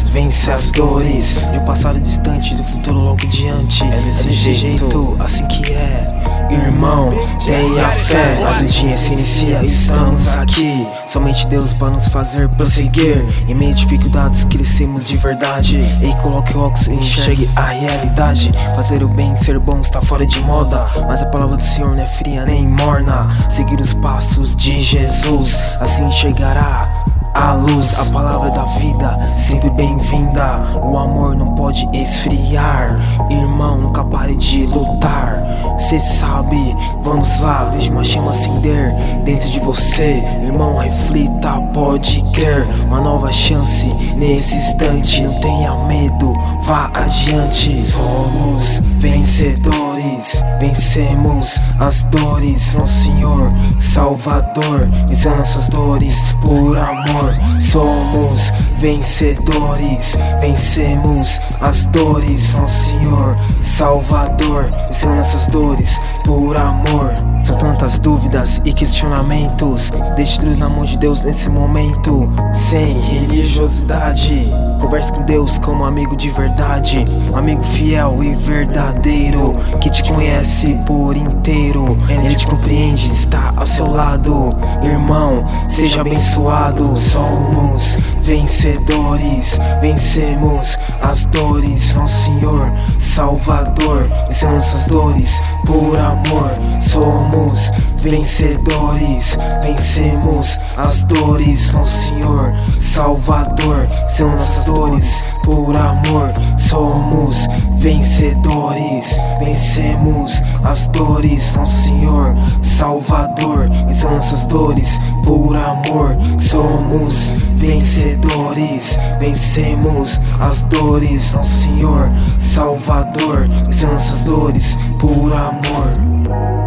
vence as dores de um passado distante, do futuro logo diante. É desse jeito, assim que é, irmão, tenha fé. Mas o dia se inicia, estamos aqui. Somente Deus para nos fazer prosseguir. Em meio de dificuldades crescemos de verdade. E coloque o óculos e enxergue a realidade. Fazer o bem, ser bom está fora de moda, mas a palavra do Senhor não é fria nem morna. Seguir os passos de Jesus, assim chegará a luz. A palavra da vida, sempre bem-vinda. O amor não pode esfriar. Irmão, nunca pare de lutar. Cê sabe, vamos lá, vejo uma chama acender dentro de você. Irmão, reflita, pode crer. Uma nova chance nesse instante. Não tenha medo, vá adiante. Somos vencedores, vencemos as dores. Nosso Senhor Salvador, vencendo nossas dores por amor. Somos vencedores, vencemos as dores. Nosso Senhor Salvador, vencendo nossas dores por amor. São tantas dúvidas e questionamentos, deixe tudo na mão de Deus nesse momento. Sem religiosidade, converse com Deus como amigo de verdade. Um amigo fiel e verdadeiro, que te conhece por inteiro. Ele te compreende, está ao seu lado. Irmão, seja abençoado. Somos vencedores, vencemos as dores. Nosso Senhor Salvador, vencendo nossas dores por amor. Somos vencedores, vencemos as dores. Nosso Senhor Salvador, vencendo nossas dores por amor. Somos vencedores, vencemos as dores. Nosso Senhor Salvador, vencendo nossas dores por amor. Somos vencedores, vencemos as dores. Nosso Senhor Salvador, vencendo nossas dores por amor.